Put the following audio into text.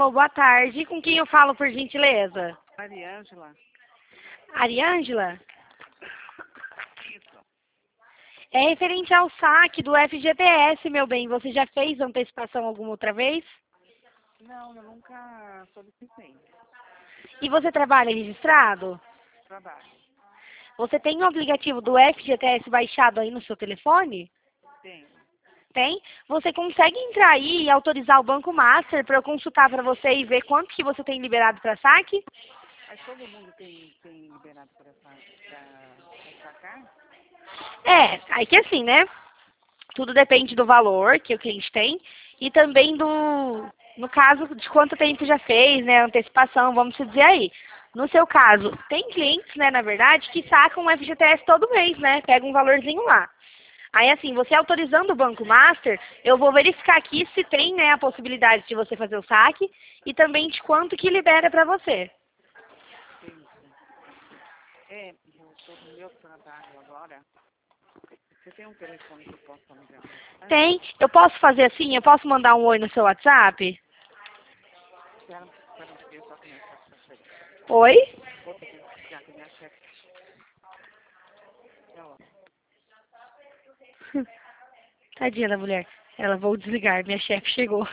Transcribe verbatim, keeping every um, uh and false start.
Alô, boa tarde. Com quem eu falo, por gentileza? Mariângela. Ariângela? Isso. É referente ao saque do F G T S, meu bem. Você já fez antecipação alguma outra vez? Não, eu nunca solicitei E você trabalha registrado? trabalho. Você tem o aplicativo do F G T S baixado aí no seu telefone? Tenho. Tem? Você consegue entrar aí e autorizar o Banco Master para eu consultar para você e ver quanto que você tem liberado para saque? Mas todo mundo tem, tem liberado para sacar? É, aí que assim, né? Tudo depende do valor que o cliente tem e também do, no caso, de quanto tempo já fez, né? Antecipação, vamos dizer aí. No seu caso, tem clientes, né, na verdade, que sacam o F G T S todo mês, né? Pega um valorzinho lá. Aí, assim, você autorizando o Banco Master, eu vou verificar aqui se tem, né, a possibilidade de você fazer o saque e também de quanto que libera para você. Entendi. É, eu estou no meu trabalho agora. Você tem um telefone que eu possa ligar para você? Tem. Eu posso fazer assim? Eu posso mandar um oi no seu WhatsApp? Espera, espera um pouquinho, só que minha chefe está chegando. Oi? Vou ter que ligar que minha chefe. Ela. Tadinha da mulher. Ela, vou desligar, minha chefe chegou.